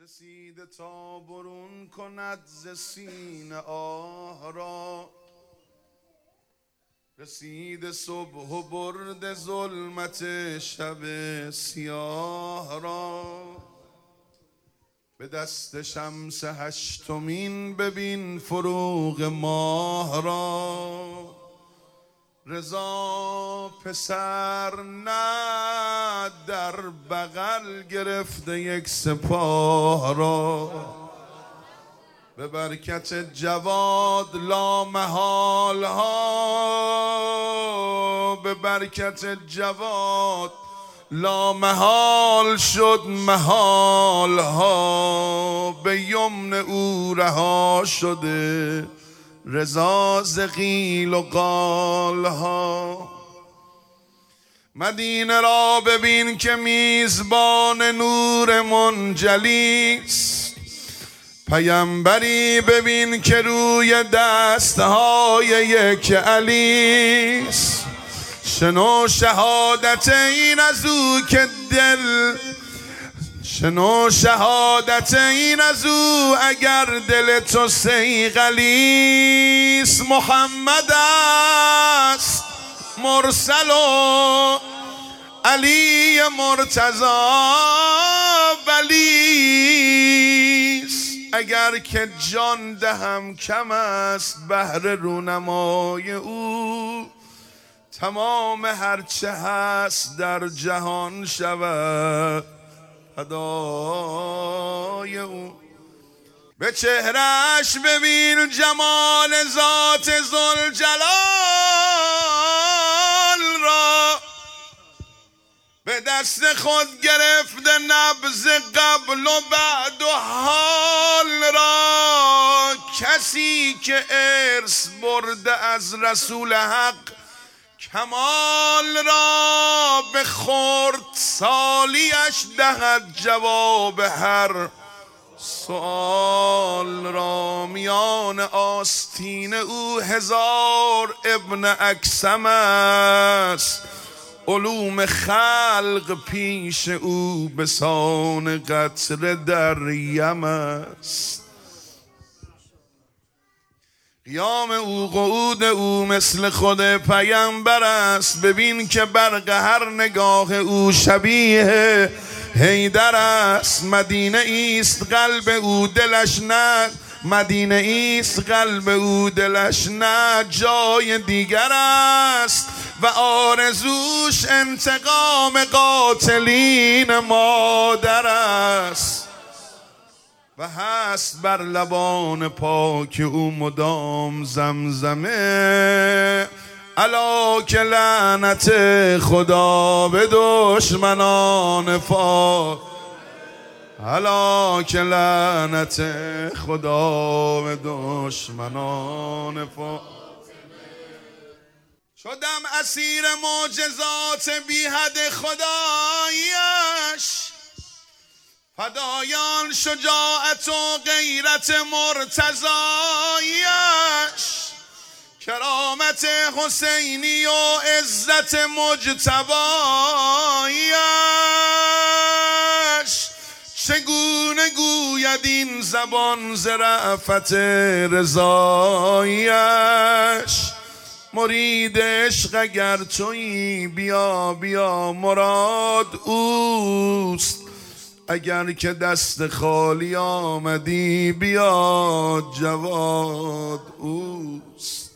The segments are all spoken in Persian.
رسیده تا برون کند ز سینه آه را، رسیده صبح و برد ظلمت شب سیاه را. به دست شمس هشتمین ببین فروغ ماه را. رضا پسر نه در بغل گرفته یک سپاه را. به برکت جواد لامحال ها، به برکت جواد لامحال شد محال ها. به یمن او رها شده رضا ز قیل و قال ها. مدینه را ببین که میزبان نور منجلیست، پیامبری ببین که روی دستهای یک علیست. شنو شهادت این از او که دل، شنو شهادت این از او اگر دل تو صیقلیست. محمد است مرسل و علی مرتضی ولیست. اگر که جان دهم کم است بهر رونمای او، تمام هرچه هست در جهان شود فدای او. به چهرش ببین جمال ذات ذوالجلال را. به دست خود گرفته نبض قبل و بعد و حال را. کسی که ارث برده از رسول حق کمال را، به خرد سالیش دهد جواب هر سؤال را. میان آستین او 1000 ابن اکثم است، علوم خلق پیش او به سان قطره در یم است. قیام او قعود او مثل خود پیامبر است. ببین که برق هر نگاه او شبیه حیدر است. مدینه ایست قلب او دلش نه، مدینه ایست قلب او دلش نه جای دیگر است. و آرزوش انتقام قاتلین مادر است. و هست بر لبان پاک او مدام زمزمه، الا که لعنت خدا به دشمنان فاطمه، الا که لعنت خدا به دشمنان فاطمه. شدم اسیر معجزات بی حد خدایش، فدایان شجاعت و غیرت مرتضایش. کرامت حسینی و عزت مجتبایش. چگونه گوید این زبان ز رأفت رضایش. مرید عشق اگر تویی بیا بیا مراد اوست. اگر که دست خالی آمدی بیا جواد اوست.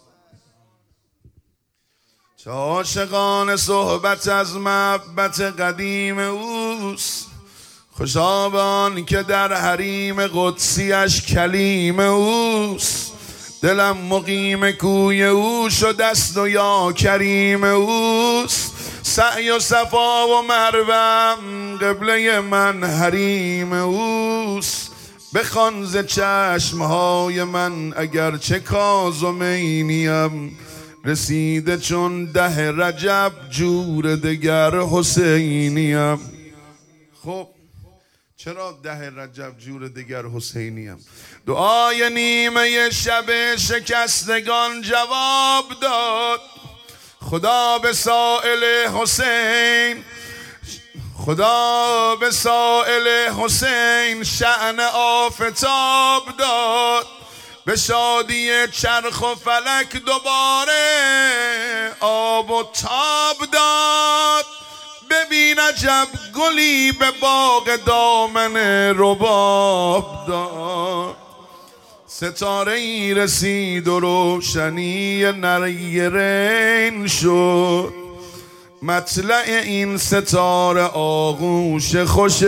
چه عاشقان صحبت از محبت قدیم اوست. خوشا به آن که در حریم قدسیش کلیم اوست. دلم مقیم کوی او شدست و یا کریم اوست. سعی و صفا و مروم قبله من حریم اوست. بخوان ز چشمهای من اگرچه کاظمینیم، رسیده چون 10 رجب جور دگر حسینیم. خب چرا 10 رجب جور دگر حسینیم؟ دعای نیمه شب شکستگان جواب داد. خدا به سائل حسین خدا به سائل حسین شأن آفتاب داد، به شادی چرخ و فلک دوباره آب و تاب داد. ببین عجب گلی به باغ دامن رباب داد. ستاره ای رسید و روشنی نریرین شد، مطلع این ستاره آغوش خوش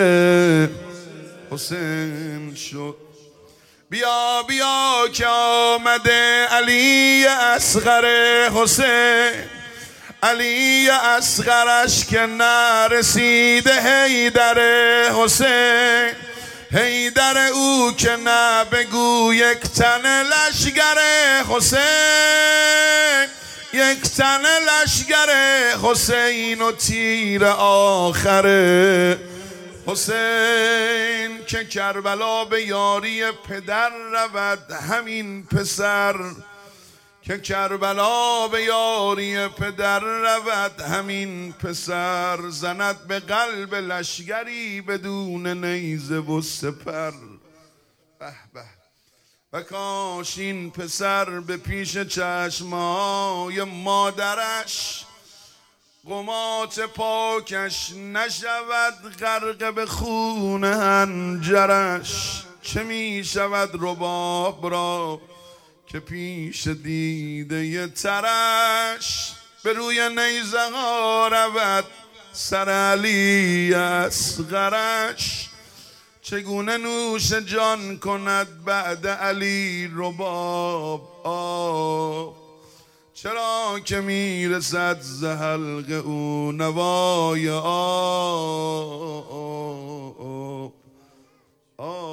حسین شد. بیا بیا که آمده علی اصغر حسین، علی اصغرش که نرسیده حیدر حسین، حیدر او که نه بگو یک تن لشگر حسین، یک تن لشگر حسین و تیر آخر حسین. که کربلا به یاری پدر رود همین پسر، که کربلا به یاری پدر رود همین پسر، زند به قلب لشگری بدون نیزه و سپر. به به و کاش این پسر به پیش چشمای مادرش قمات پاکش نشود غرق به خون هنجرش. چه می شود رباب را که پیش دیده ترش، به روی نیزه ها رود سر علی اصغرش. چگونه نوش جان کند بعد علی رباب آب، چرا که میرسد ز حلق او نوای آب.